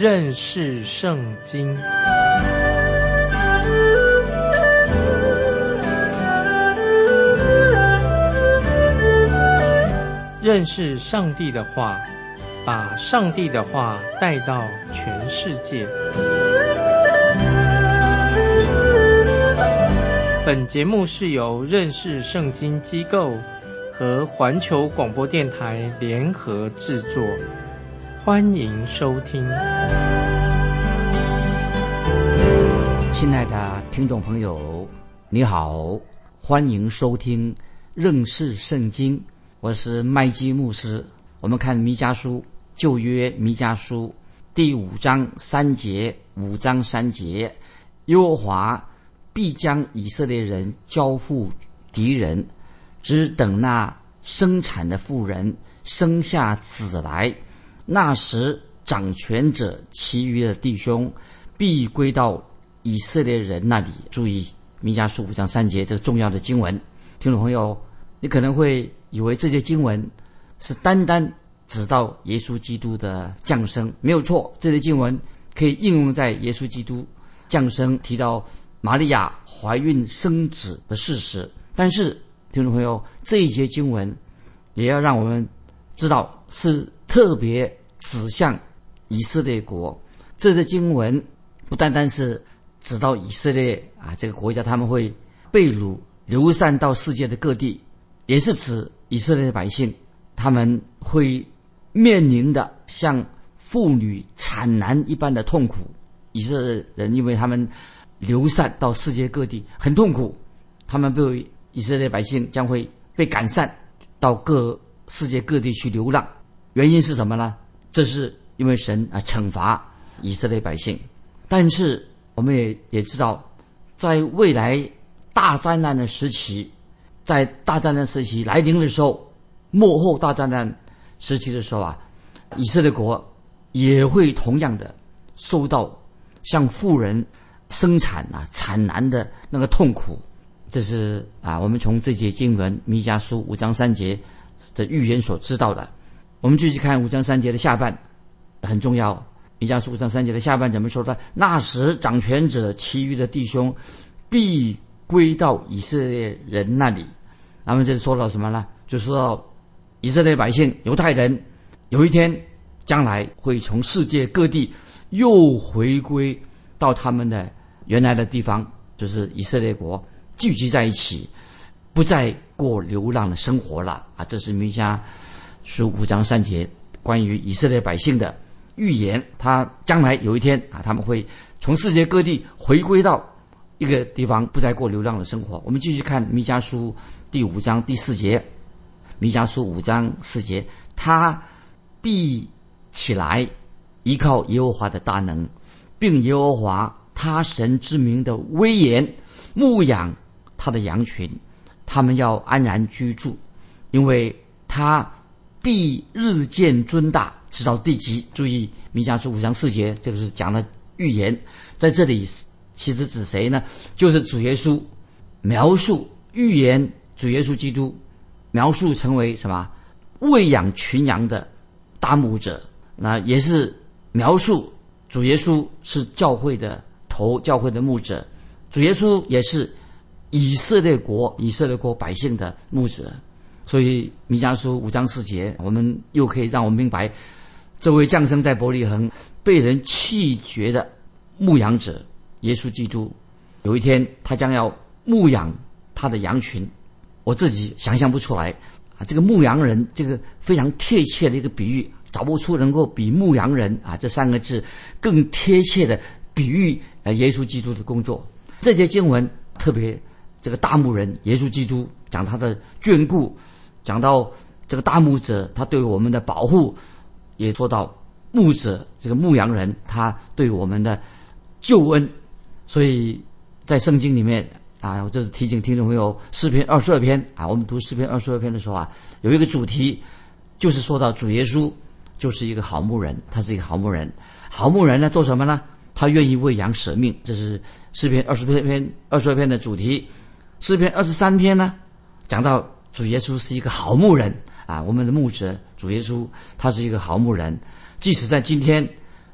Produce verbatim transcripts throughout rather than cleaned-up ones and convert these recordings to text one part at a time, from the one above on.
认识圣经。认识上帝的话，把上帝的话带到全世界。本节目是由认识圣经机构和环球广播电台联合制作，欢迎收听。 亲爱的听众朋友，你好，欢迎收听认识圣经，我是麦基牧师。我们看弥迦书，旧约弥迦书第五章三节，五章三节，耶和华必将以色列人交付敌人，只等那生产的妇人生下子来，那时掌权者其余的弟兄必归到以色列人那里。注意弥迦书五章三节这个重要的经文，听众朋友，你可能会以为这些经文是单单指到耶稣基督的降生，没有错，这些经文可以应用在耶稣基督降生，提到玛利亚怀孕生子的事实。但是听众朋友，这一节经文也要让我们知道是特别指向以色列国。这些经文不单单是指到以色列啊这个国家，他们会被掳流散到世界的各地，也是指以色列的百姓，他们会面临的像妇女产难一般的痛苦。以色列人因为他们流散到世界各地很痛苦，他们被以色列百姓将会被赶散到各世界各地去流浪。原因是什么呢？这是因为神啊惩罚以色列百姓。但是我们也也知道，在未来大灾难的时期，在大灾难时期来临的时候，末后大灾难时期的时候啊，以色列国也会同样的受到像妇人生产啊产难的那个痛苦。这是啊我们从这节经文弥迦书五章三节的预言所知道的。我们继续看五章三节的下半，很重要。弥迦书五章三节的下半怎么说的？那时掌权者其余的弟兄必归到以色列人那里。那么这说到什么呢？就说到以色列百姓犹太人有一天将来会从世界各地又回归到他们的原来的地方，就是以色列国，聚集在一起，不再过流浪的生活了啊！这是弥迦书五章三节关于以色列百姓的预言。他将来有一天啊，他们会从世界各地回归到一个地方，不再过流浪的生活。我们继续看弥迦书第五章第四节，弥迦书五章四节，他必起来依靠耶和华的大能，并耶和华他神之名的威严，牧养他的羊群，他们要安然居住，因为他必日渐尊大，直到地极。注意弥迦书五章四节，这个是讲的预言，在这里其实指谁呢？就是主耶稣，描述预言主耶稣基督，描述成为什么？喂养群羊的大牧者。那也是描述主耶稣是教会的头，教会的牧者。主耶稣也是以色列国以色列国百姓的牧者。所以弥迦书五章四节，我们又可以让我们明白，这位降生在伯利恒被人弃绝的牧羊者耶稣基督，有一天他将要牧养他的羊群。我自己想象不出来啊，这个牧羊人，这个非常贴切的一个比喻，找不出能够比牧羊人啊这三个字更贴切的比喻呃耶稣基督的工作。这节经文特别这个大牧人耶稣基督讲他的眷顾，讲到这个大牧者他对我们的保护，也说到牧者这个牧羊人他对我们的救恩。所以在圣经里面啊，我这是提醒听众朋友，诗篇二十二篇啊，我们读诗篇二十二篇的时候啊，有一个主题就是说到主耶稣就是一个好牧人，他是一个好牧人。好牧人呢做什么呢？他愿意为羊舍命，这是诗篇二十篇二十二篇的主题。诗篇二十三篇呢，讲到主耶稣是一个好牧人啊，我们的牧者主耶稣他是一个好牧人。即使在今天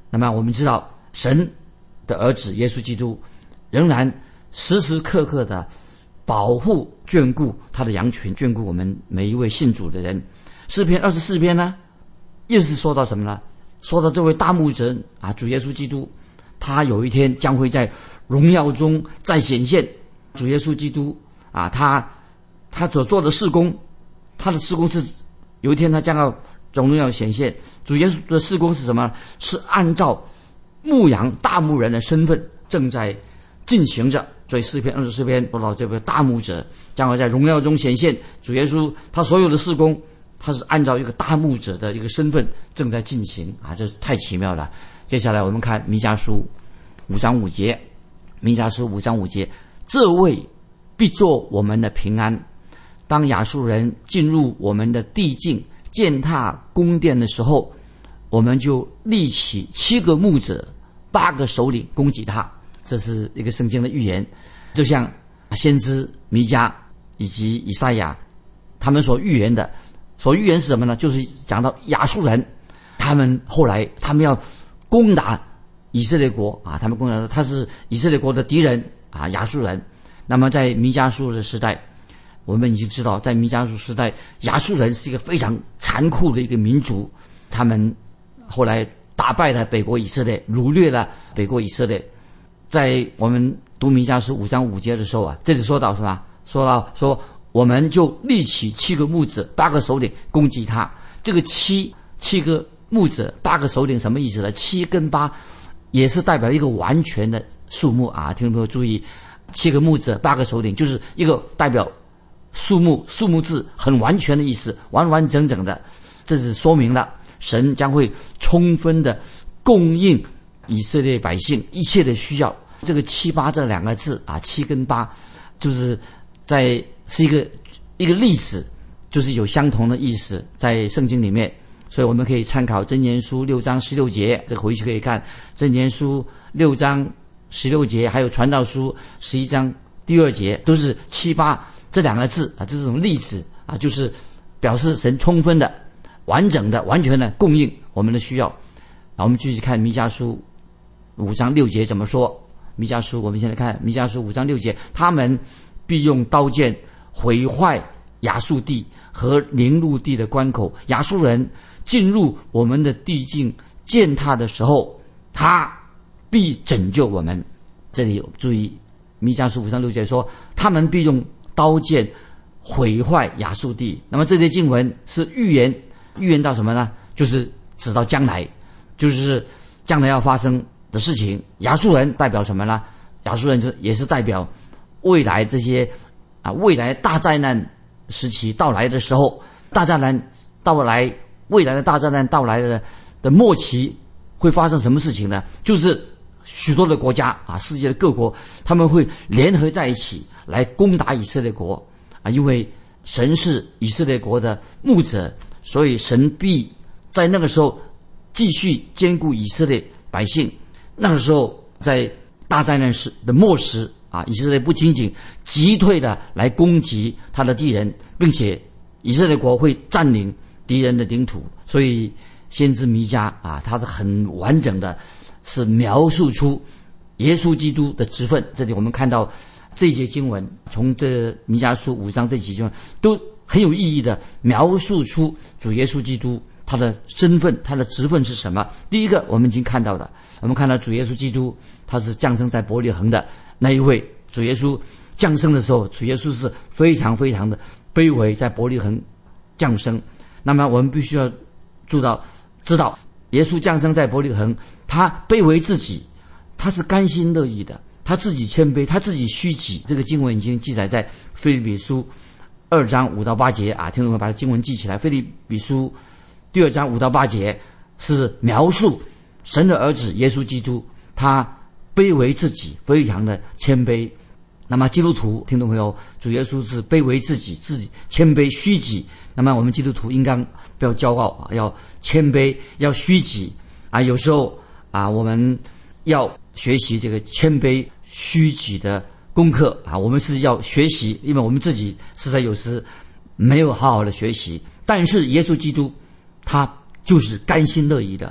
那么我们知道，神的儿子耶稣基督仍然时时刻刻的保护眷顾他的羊群，眷顾我们每一位信主的人。诗篇二十四篇呢，又是说到什么呢？说到这位大牧者啊，主耶稣基督，他有一天将会在荣耀中再显现。主耶稣基督啊，他他所做的事工，他的事工是有一天他将要荣耀显现。主耶稣的事工是什么？是按照牧羊大牧人的身份正在进行着。所以诗篇二十四篇说到这位大牧者将会在荣耀中显现。主耶稣他所有的事工，他是按照一个大牧者的一个身份正在进行啊，这太奇妙了。接下来我们看弥迦书五章五节，弥迦书五章五节，这位必作我们的平安。当亚述人进入我们的地境，践踏宫殿的时候，我们就立起七个牧者，八个首领攻击他。这是一个圣经的预言，就像先知弥迦以及以赛亚他们所预言的。所预言是什么呢？就是讲到亚述人，他们后来他们要攻打以色列国啊，他们攻打他是以色列国的敌人啊，亚述人。那么在弥迦书的时代，我们已经知道，在弥迦书时代，亚述人是一个非常残酷的一个民族，他们后来打败了北国以色列，掳掠了北国以色列。在我们读弥迦书五章五节的时候啊，这里说到什么？说到说我们就立起七个牧者，八个首领攻击他。这个七七个牧者，八个首领什么意思呢？七跟八也是代表一个完全的数目啊，听众朋友注意，七个牧者，八个首领，就是一个代表数目数目字很完全的意思，完完整整的。这是说明了神将会充分的供应以色列百姓一切的需要。这个七八这两个字啊，七跟八就是在是一个一个历史，就是有相同的意思在圣经里面。所以我们可以参考箴言书六章十六节，这个回去可以看箴言书六章十六节，还有传道书十一章第二节，都是七八这两个字啊，这种例子啊，就是表示神充分的、完整的、完全的供应我们的需要。啊，我们继续看弥迦书五章六节怎么说。弥迦书，我们现在看弥迦书五章六节，他们必用刀剑毁坏亚述地和宁录地的关口。亚述人进入我们的地境践踏的时候，他必拯救我们。这里有注意，弥迦书五章六节说，他们必用刀剑毁坏亚述地。那么这些经文是预言，预言到什么呢？就是指到将来，就是将来要发生的事情。亚述人代表什么呢？亚述人就也是代表未来这些啊，未来大灾难时期到来的时候，大灾难到来，未来的大灾难到来的的末期会发生什么事情呢？就是许多的国家啊，世界的各国，他们会联合在一起来攻打以色列国啊，因为神是以色列国的牧者，所以神必在那个时候继续兼顾以色列百姓。那个时候在大灾难时的末时啊，以色列不仅仅击退的来攻击他的敌人，并且以色列国会占领敌人的领土。所以先知弥迦啊，他是很完整的是描述出耶稣基督的职分。这里我们看到这一节经文，从这弥迦书五章这几节经文都很有意义的描述出主耶稣基督他的身份，他的职分是什么。第一个我们已经看到了，我们看到主耶稣基督他是降生在伯利恒的那一位。主耶稣降生的时候，主耶稣是非常非常的卑微，在伯利恒降生。那么我们必须要知道知道耶稣降生在伯利恒，他卑微自己，他是甘心乐意的，他自己谦卑，他自己虚己。这个经文已经记载在腓立比书二章五到八节啊，听众们把经文记起来。腓立比书第二章五到八节是描述神的儿子耶稣基督，他卑微自己，非常的谦卑。那么基督徒听众朋友，主耶稣是卑微自己，自己谦卑虚己。那么我们基督徒应当不要骄傲啊，要谦卑，要虚己啊。有时候啊，我们要学习这个谦卑虚己的功课啊。我们是要学习，因为我们自己实在有时没有好好的学习。但是耶稣基督他就是甘心乐意的，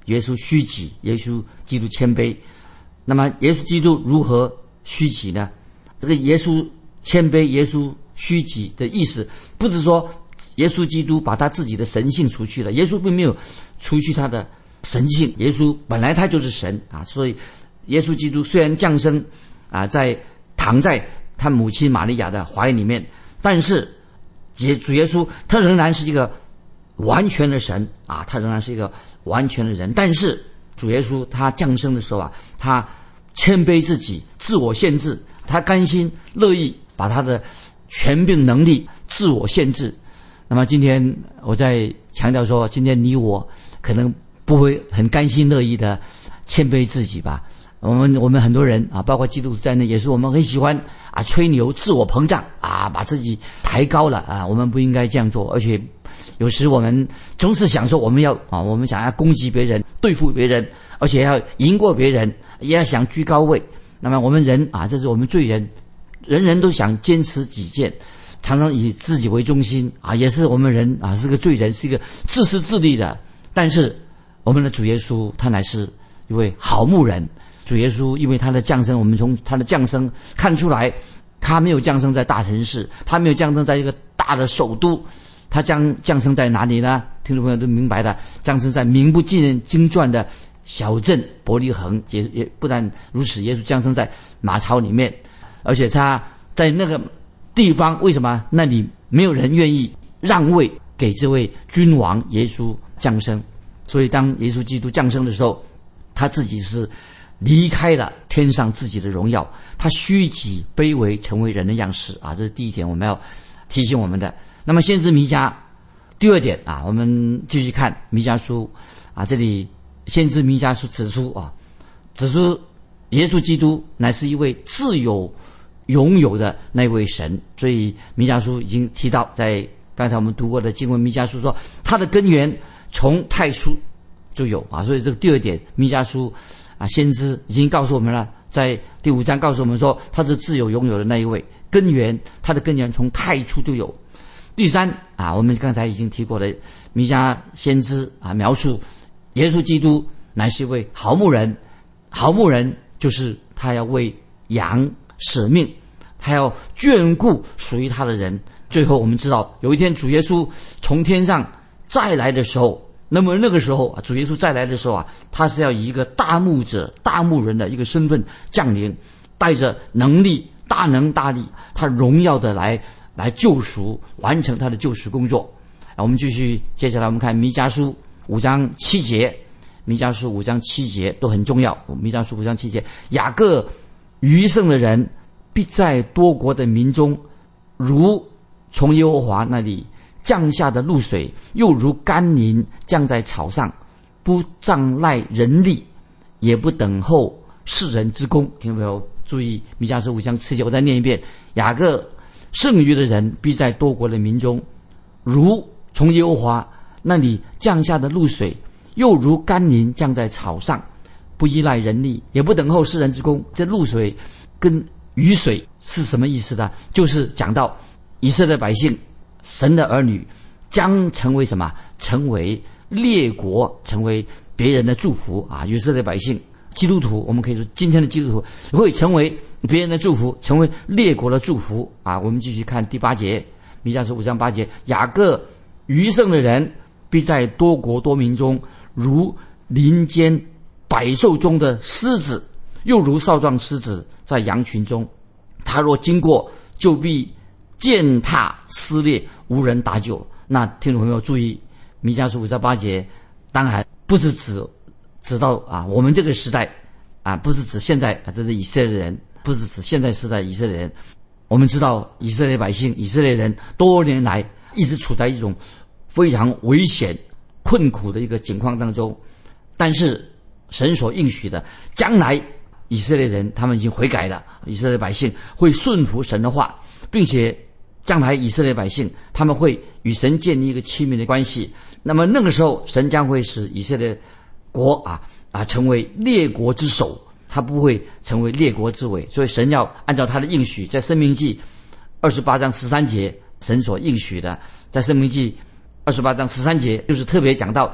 耶稣虚己，耶稣基督谦卑。那么耶稣基督如何虚己呢？这个耶稣谦卑，耶稣虚己的意思，不是说耶稣基督把他自己的神性除去了，耶稣并没有除去他的神性，耶稣本来他就是神啊，所以耶稣基督虽然降生啊，在躺在他母亲玛利亚的怀里面，但是主耶稣他仍然是一个完全的神啊，他仍然是一个完全的人。但是主耶稣他降生的时候啊，他谦卑自己，自我限制，他甘心乐意把他的权柄能力自我限制。那么今天我在强调说，今天你我可能不会很甘心乐意的谦卑自己吧。我们我们很多人啊，包括基督徒在内，也是我们很喜欢啊吹牛、自我膨胀啊，把自己抬高了啊。我们不应该这样做，而且有时我们总是想说我们要啊，我们想要攻击别人、对付别人，而且要赢过别人，也要想居高位。那么我们人啊，这是我们罪人，人人都想坚持己见，常常以自己为中心啊，也是我们人啊，是个罪人，是一个自私自利的。但是我们的主耶稣他乃是一位好牧人。主耶稣因为他的降生，我们从他的降生看出来，他没有降生在大城市，他没有降生在一个大的首都，他将降生在哪里呢？听众朋友都明白的，降生在名不尽人经传的小镇伯利恒。也也不但如此，耶稣降生在马槽里面，而且他在那个地方，为什么那里没有人愿意让位给这位君王耶稣降生？所以当耶稣基督降生的时候，他自己是离开了天上自己的荣耀，他虚己卑微，成为人的样式啊，这是第一点我们要提醒我们的。那么先知弥迦第二点啊，我们继续看弥迦书啊，这里先知弥迦书指出啊，指出耶稣基督乃是一位自有拥有的那位神。所以弥迦书已经提到，在刚才我们读过的经文，弥迦书说他的根源从太初就有啊，所以这个第二点，弥迦书啊，先知已经告诉我们了，在第五章告诉我们说，他是自有拥有的那一位，根源，他的根源从太初就有。第三啊，我们刚才已经提过了，弥迦先知啊，描述耶稣基督乃是一位好牧人，好牧人就是他要为羊舍命，他要眷顾属于他的人。最后我们知道，有一天主耶稣从天上再来的时候，那么那个时候啊，主耶稣再来的时候啊，他是要以一个大牧者、大牧人的一个身份降临，带着能力、大能大力，他荣耀的来来救赎，完成他的救赎工作。啊，我们继续，接下来我们看弥迦书五章七节，弥迦书五章七节都很重要。弥迦书五章七节，雅各余剩的人必在多国的民中，如从耶和华那里降下的露水，又如甘霖降在草上，不障赖人力，也不等候世人之功。听众朋友注意，弥迦书五章七节，我再念一遍：雅各剩余的人必在多国的民中，如从耶和华那里降下的露水，又如甘霖降在草上，不依赖人力，也不等候世人之功。这露水跟雨水是什么意思呢？就是讲到以色列百姓，神的儿女将成为什么？成为列国，成为别人的祝福啊！以色列百姓，基督徒，我们可以说今天的基督徒会成为别人的祝福，成为列国的祝福啊！我们继续看第八节，弥迦书五章八节，雅各余剩的人必在多国多民中，如林间百兽中的狮子，又如少壮狮子在羊群中。他若经过，就必践踏撕裂，无人搭救。那听众朋友注意，弥迦书五章八节，当然不是指指到啊我们这个时代啊，不是指现在啊，这是以色列人，不是指现在时代以色列人。我们知道以色列百姓、以色列人多年来一直处在一种非常危险、困苦的一个境况当中，但是神所应许的，将来以色列人他们已经悔改了，以色列百姓会顺服神的话，并且将来以色列百姓他们会与神建立一个亲密的关系。那么那个时候，神将会使以色列国啊啊成为列国之首，他不会成为列国之尾。所以神要按照他的应许，在申命记二十八章十三节，神所应许的，在申命记二十八章十三节就是特别讲到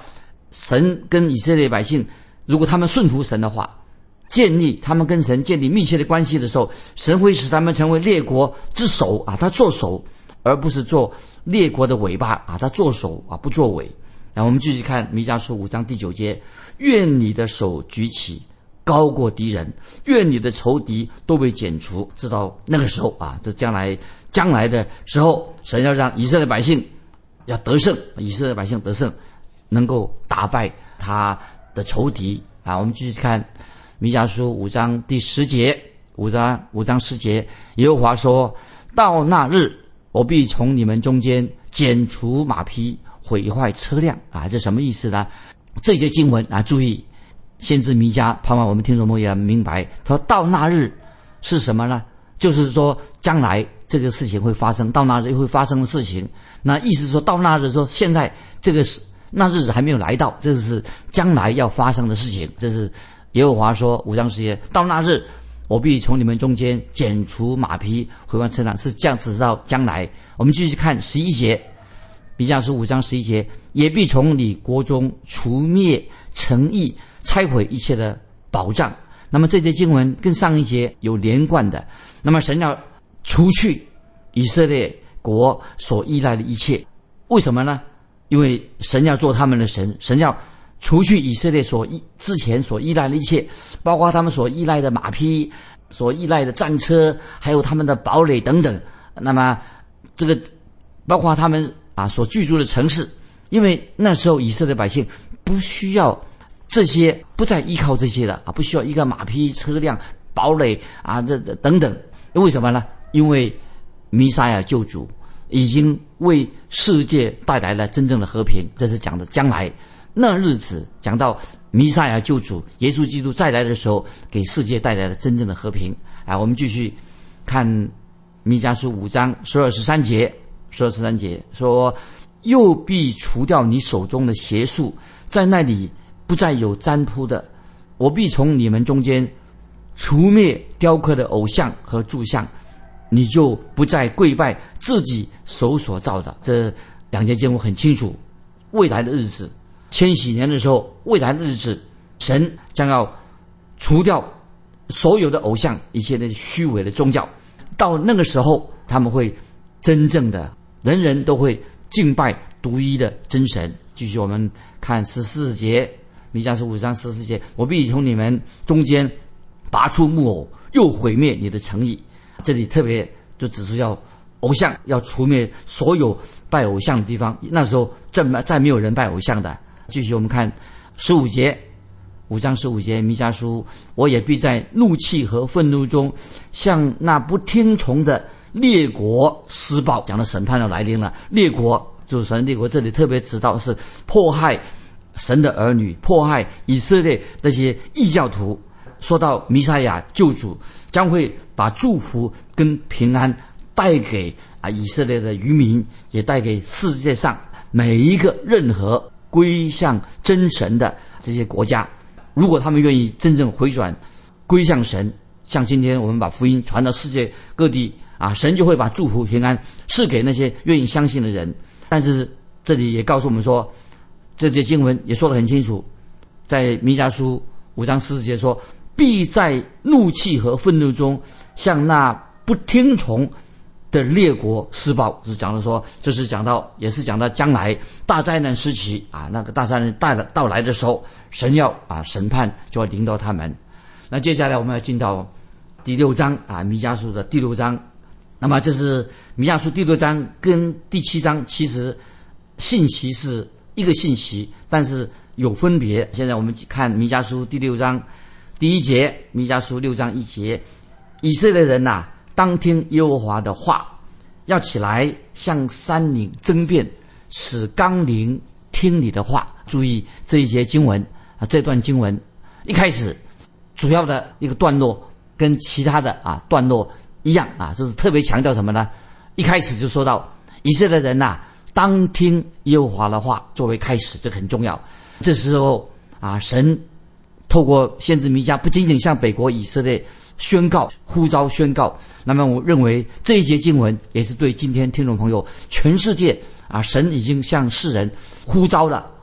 神跟以色列百姓，如果他们顺服神的话，建立他们跟神建立密切的关系的时候，神会使他们成为列国之首啊，他做首，而不是做列国的尾巴啊，他做首啊，不作尾。然后我们继续看弥迦书五章第九节，愿你的手举起，高过敌人，愿你的仇敌都被剪除。直到那个时候啊，这将来将来的时候，神要让以色列百姓要得胜，以色列百姓得胜，能够打败他的仇敌啊。我们继续看弥迦书五章第十节，五章五章十节，耶和华说：到那日，我必从你们中间剪除马匹，毁坏车辆啊。这什么意思呢？这些经文啊，注意，先知弥迦，盼望我们听众朋友也明白，他说到那日是什么呢？就是说将来这个事情会发生，到那日会发生的事情。那意思是说到那日，说现在这个是那日子还没有来到，这是将来要发生的事情。这是耶和华说五章十节，到那日，我必从你们中间剪除马匹，毁坏车辆，是这样子到将来。我们继续看十一节，弥迦书五章十一节，也必从你国中除灭城邑，拆毁一切的保障。那么这节经文跟上一节有连贯的。那么神要除去以色列国所依赖的一切，为什么呢？因为神要做他们的神，神要除去以色列所依之前所依赖的一切，包括他们所依赖的马匹、所依赖的战车，还有他们的堡垒等等。那么这个包括他们啊所居住的城市，因为那时候以色列百姓不需要这些，不再依靠这些了啊，不需要一个马匹、车辆、堡垒啊，这这等等。为什么呢？因为弥赛亚救主已经为世界带来了真正的和平，这是讲的将来那日子，讲到弥赛亚救主耶稣基督再来的时候，给世界带来了真正的和平啊。我们继续看弥迦书五章十二十三节，十二十三节说：又必除掉你手中的邪术，在那里不再有占卜的，我必从你们中间除灭雕刻的偶像和柱像，你就不再跪拜自己手所造的。这两节经文很清楚，未来的日子，千禧年的时候，未来的日子，神将要除掉所有的偶像，一切的虚伪的宗教。到那个时候，他们会真正的人人都会敬拜独一的真神。继续我们看十四节，弥迦书五章十四节，我必从你们中间拔出木偶，又毁灭你的城邑。这里特别就指出要偶像，要除灭所有拜偶像的地方。那时候再再没有人拜偶像的。继续我们看十五节，五章十五节，弥迦书，我也必在怒气和愤怒中，向那不听从的列国施报。讲到审判要来临了，列国就是神列国，这里特别指到是迫害神的儿女，迫害以色列那些异教徒。说到弥赛亚救主将会把祝福跟平安带给啊以色列的渔民，也带给世界上每一个任何归向真神的这些国家。如果他们愿意真正回转归向神，像今天我们把福音传到世界各地啊，神就会把祝福平安赐给那些愿意相信的人。但是这里也告诉我们说，这些经文也说得很清楚，在弥迦书五章十四节说，必在怒气和愤怒中向那不听从的列国施报。就是讲到说，这是讲到也是讲到将来大灾难时期啊，那个大灾难带了到来的时候，神要啊审判就要临到他们。那接下来我们要进到第六章啊，弥迦书的第六章。那么这是弥迦书第六章跟第七章其实信息是一个信息，但是有分别。现在我们看弥迦书第六章第一节，弥迦书六章一节，以色列人啊，当听耶和华的话，要起来向山岭争辩，使冈陵听你的话。注意这一节经文啊，这段经文一开始主要的一个段落跟其他的啊段落一样啊，就是特别强调什么呢？一开始就说到以色列人呐、啊，当听耶和华的话作为开始，这很重要。这时候啊，神透过先知弥迦不仅仅向北国以色列宣告呼召宣告，那么我认为这一节经文也是对今天听众朋友全世界啊，神已经向世人呼召了，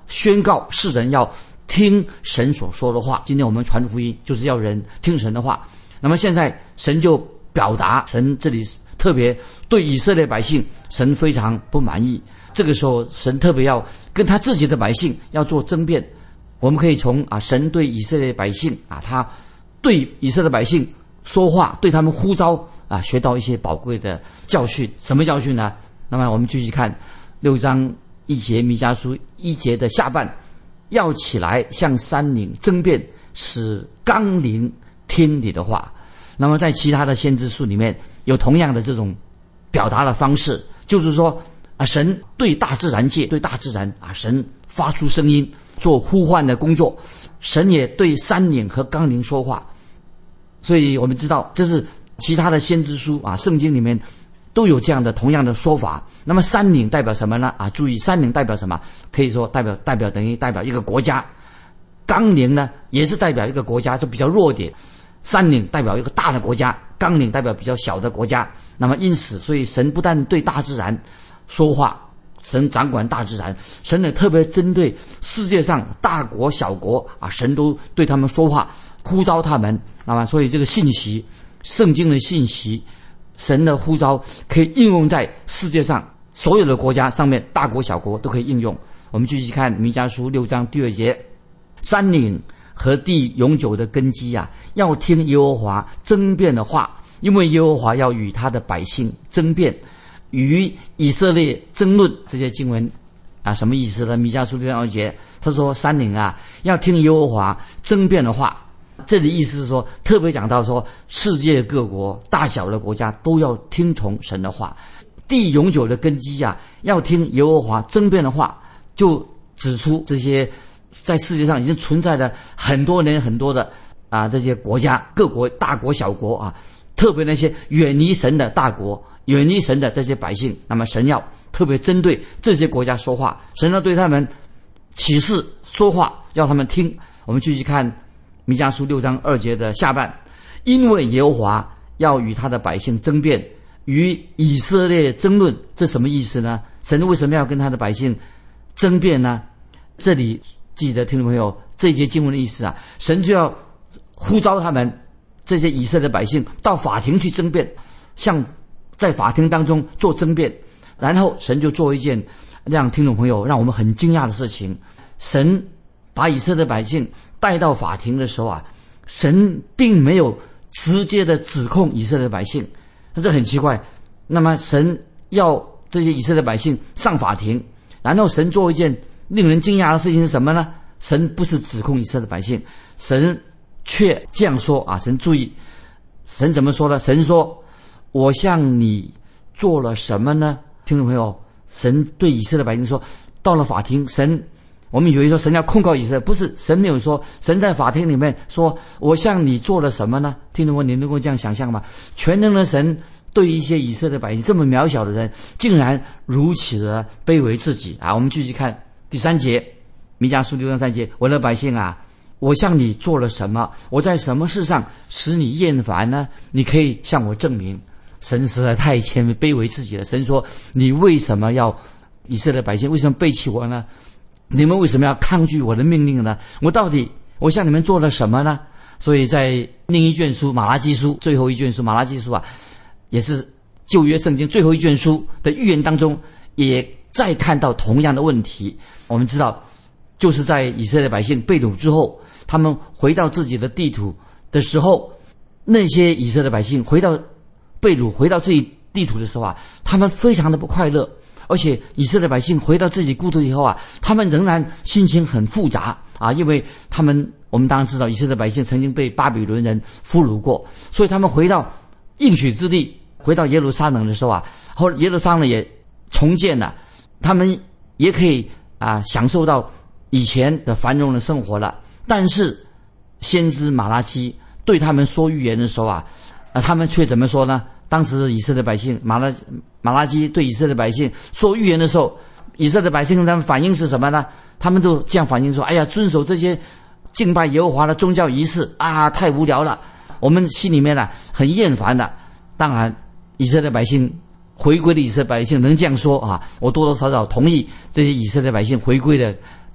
宣告世人要听神所说的话。今天我们传福音就是要人听神的话。那么现在神就表达，神这里特别对以色列百姓，神非常不满意。这个时候神特别要跟他自己的百姓要做争辩。我们可以从啊神对以色列百姓啊，他对以色列百姓说话，对他们呼召啊，学到一些宝贵的教训。什么教训呢？那么我们继续看六章一节，弥迦书一节的下半，要起来向山岭争辩，使纲领听你的话。那么在其他的先知书里面有同样的这种表达的方式，就是说啊，神对大自然界，对大自然啊，神发出声音做呼唤的工作，神也对山岭和纲领说话。所以我们知道这是其他的先知书啊，圣经里面都有这样的同样的说法。那么山岭代表什么呢？啊，注意山岭代表什么？可以说代表代表等于代表一个国家，纲领呢也是代表一个国家，就比较弱点。山岭代表一个大的国家，纲领代表比较小的国家。那么因此，所以神不但对大自然说话，神掌管大自然，神也特别针对世界上大国小国啊，神都对他们说话，呼召他们。那么所以这个信息，圣经的信息，神的呼召可以应用在世界上所有的国家上面，大国小国都可以应用。我们继续看弥迦书六章第二节，山岭和地永久的根基啊，要听耶和华争辩的话，因为耶和华要与他的百姓争辩，与以色列争论。这些经文啊，什么意思呢？弥迦书六章二节，他说山岭啊，要听耶和华争辩的话。这里意思是说，特别讲到说，世界各国大小的国家都要听从神的话。地永久的根基啊，要听耶和华争辩的话，就指出这些在世界上已经存在的很多年很多的啊这些国家，各国大国小国啊，特别那些远离神的大国，远离神的这些百姓，那么神要特别针对这些国家说话，神要对他们启示说话，要他们听。我们继续看弥迦书六章二节的下半，因为耶和华要与他的百姓争辩，与以色列争论。这什么意思呢？神为什么要跟他的百姓争辩呢？这里记得听众朋友，这一节经文的意思啊，神就要呼召他们这些以色列百姓到法庭去争辩，像在法庭当中做争辩。然后神就做一件让听众朋友让我们很惊讶的事情，神把以色列百姓带到法庭的时候啊，神并没有直接的指控以色列百姓，这很奇怪。那么神要这些以色列百姓上法庭，然后神做一件令人惊讶的事情是什么呢？神不是指控以色列百姓，神却这样说啊！神注意，神怎么说呢？神说：“我向你做了什么呢？”听众朋友，神对以色列百姓说，到了法庭，神我们以为说神要控告以色列，不是，神没有说，神在法庭里面说：“我向你做了什么呢？”听众朋友，你能够这样想象吗？全能的神对一些以色列百姓这么渺小的人，竟然如此的卑微自己啊！我们继续看第三节，弥迦书六章三节，我的百姓啊，我向你做了什么？我在什么事上使你厌烦呢？你可以向我证明。神实在太谦卑卑微自己了。神说：“你为什么要以色列百姓为什么背弃我呢？你们为什么要抗拒我的命令呢？我到底我向你们做了什么呢？”所以在另一卷书马拉基书最后一卷书马拉基书啊，也是旧约圣经最后一卷书的预言当中，也再看到同样的问题。我们知道，就是在以色列百姓被掳之后，他们回到自己的地土的时候，那些以色列百姓回到被掳回到自己地土的时候啊，他们非常的不快乐。而且以色列百姓回到自己故土以后啊，他们仍然心情很复杂啊，因为他们我们当然知道以色列百姓曾经被巴比伦人俘虏过，所以他们回到应许之地，回到耶路撒冷的时候啊，后耶路撒冷也重建了，他们也可以啊享受到以前的繁荣的生活了。但是先知马拉基对他们说预言的时候啊，啊他们却怎么说呢？当时以色列百姓马拉马拉基对以色列百姓说预言的时候，以色列百姓他们反应是什么呢？他们都这样反应说：“哎呀，遵守这些敬拜耶和华的宗教仪式啊，太无聊了，我们心里面呢、啊、很厌烦的。”当然，以色列百姓回归的以色列百姓能这样说啊，我多多少少同意这些以色列百姓回归的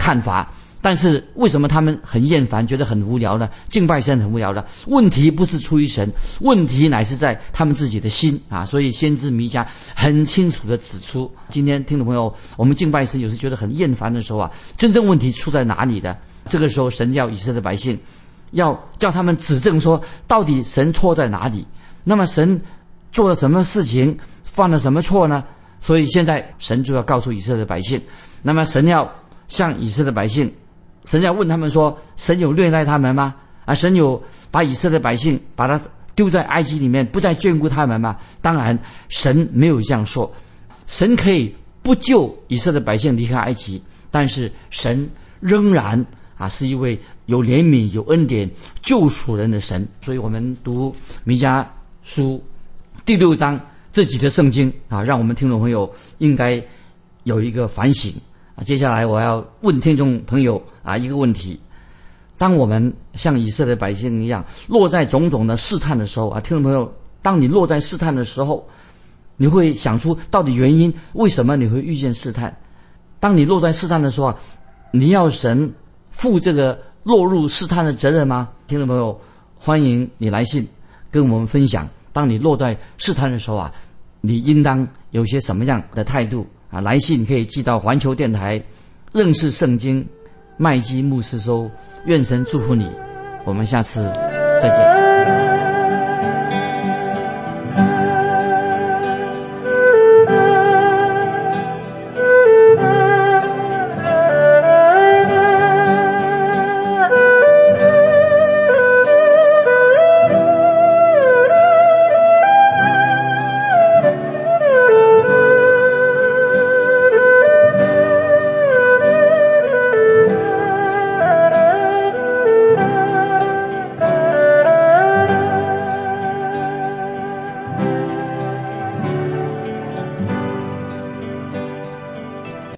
看法。但是为什么他们很厌烦，觉得很无聊呢？敬拜神很无聊的。问题不是出于神，问题乃是在他们自己的心啊！所以先知弥迦很清楚地指出，今天听众朋友，我们敬拜神有时觉得很厌烦的时候啊，真正问题出在哪里的？这个时候神叫以色列百姓，要叫他们指证说，到底神错在哪里？那么神做了什么事情，犯了什么错呢？所以现在神就要告诉以色列百姓，那么神要向以色列百姓，神要问他们说，神有虐待他们吗？啊，神有把以色列百姓把他丢在埃及里面，不再眷顾他们吗？当然神没有这样说，神可以不救以色列百姓离开埃及，但是神仍然啊是一位有怜悯有恩典救赎人的神。所以我们读弥迦书第六章这几节圣经啊，让我们听众朋友应该有一个反省啊。接下来我要问听众朋友啊一个问题：当我们像以色列百姓一样落在种种的试探的时候啊，听众朋友，当你落在试探的时候，你会想出到底原因，为什么你会遇见试探？当你落在试探的时候啊，你要神负这个落入试探的责任吗？听众朋友，欢迎你来信跟我们分享，当你落在试探的时候啊，你应当有些什么样的态度啊？来信可以寄到环球电台认识圣经麦基牧师收，愿神祝福你，我们下次再见。